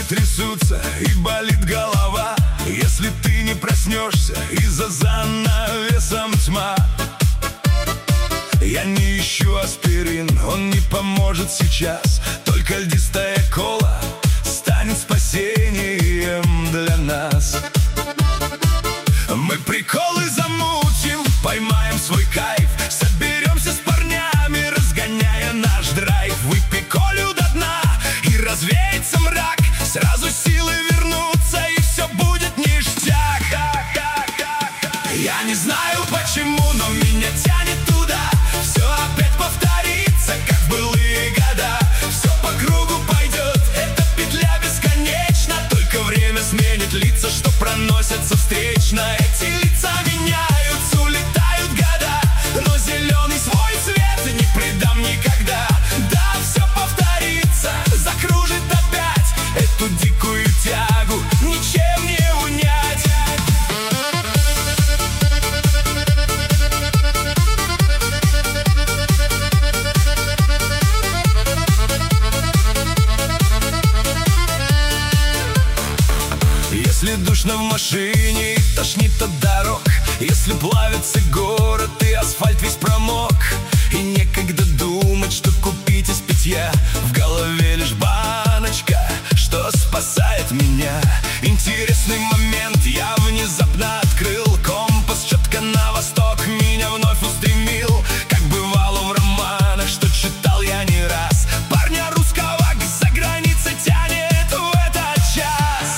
трясутся и болит голова, если ты не проснешься и за занавесом тьма. Я не ищу аспирин, он не поможет сейчас. Только льдистая кола станет спасением для нас. Мы приколы замутим, поймаем свой кайф, соберемся с парнями, разгоняя наш драйв. Выпей колю до дна и развеется мрак, сразу силы вернутся и все будет ништяк. Я не знаю почему, но меня тянет туда. Все опять повторится, как в былые года. Все по кругу пойдет, эта петля бесконечна. Только время сменит лица, что проносятся встречно. Эти лица меняются, улетают года, но зеленый свой цвет не предам никогда. Да, все повторится, закружит опять эту дикую тягу, ничем не унять. Если душно в машине и тошнит от дорог, если плавится город и асфальт весь промок, и некогда думать, что купить из питья, в голове лишь баночка, что спасает меня. Интересный момент, я внезапно открыл компас, четко на восток меня вновь устремил. Как бывало в романах, что читал я не раз, парня русского за границей тянет в этот час.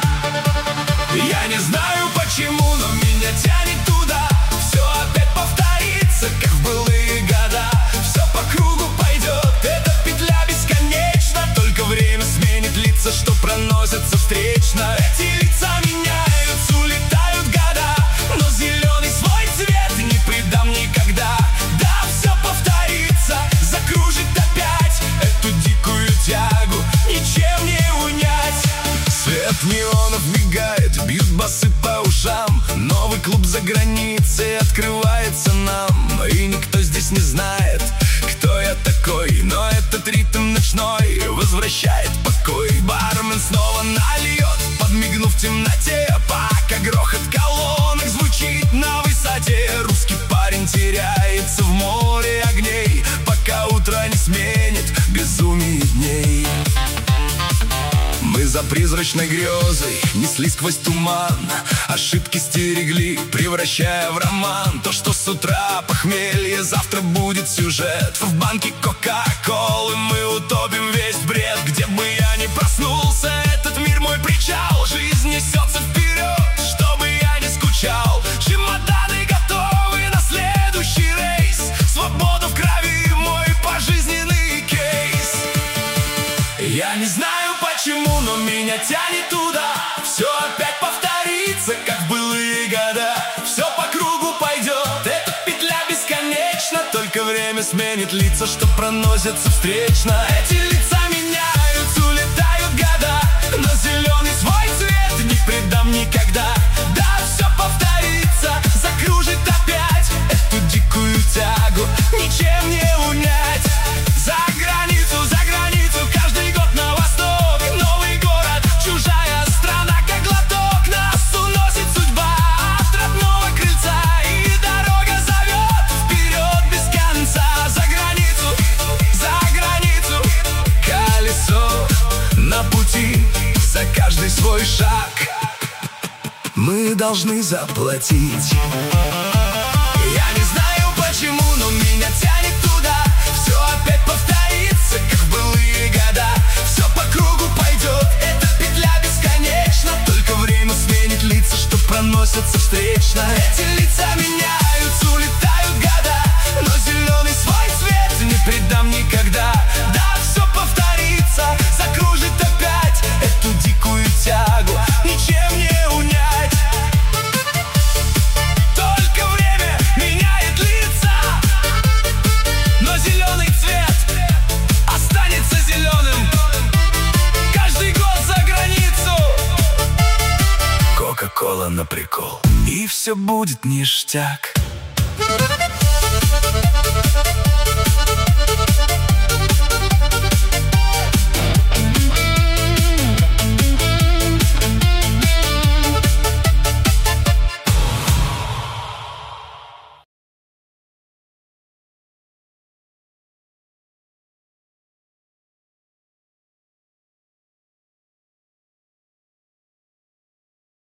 Я не знаю почему, но меня тянет туда. Все опять повторится, как в былые года. Все по кругу пойдет, эта петля бесконечна. Только время сменит лица, что проносятся встречно. Эти лица меняются, улетают года, но зеленый свой цвет не предам никогда. Да, все повторится, закружит опять эту дикую тягу, ничем не унять. Свет неонов мигает, бьют басы по ушам. Новый клуб за границей открывается нам. И никто здесь не знает, кто я такой, но этот ритм ночной возвращает покой. Бармен снова нальет, подмигнув в темноте, пока грохот колонок звучит на высоте. Русский парень теряется в море огней, пока утро не сменит безумие дней. Мы за призрачной грезой неслись сквозь туман, ошибки стерегли, превращая в роман. То, что с утра похмелье, завтра будет сюжет. В банке кока-колы мы утопим весь бред. Где бы я ни проснулся, этот мир мой причал. Жизнь несется вперед, чтобы я не скучал. Чемоданы готовы на следующий рейс. Свобода в крови, мой пожизненный кейс. Я не знаю почему, но меня тянет туда. Все опять повторится, как в былые года. Все по кругу пойдет, эта петля бесконечна. Только время сменит лица, что проносятся встречно. Эти лица меняются, улетают года, но зеленый свой цвет не предам никогда. Да, все повторится, закружит опять эту дикую тягу, ничем не унять. За границу, каждый год на восток. Новый город, чужая страна, как глоток. Нас уносит судьба от родного крыльца, и дорога зовет вперед без конца. За границу, колесо на пути, за каждый свой шаг мы должны заплатить. Я не знаю почему, но меня тянет туда. Все опять повторится, как в былые года. Все по кругу пойдет, эта петля бесконечна. Только время сменит лица, что проносятся встречно. Эти лица меняются, улетают года, но зеленый свой цвет не предам никогда. Да, все повторится, закружит опять эту дикую тягу, ничем не унять. Только время меняет лица, но зеленый цвет останется зеленым. Каждый год за границу. Кока-кола на прикол, и все будет ништяк.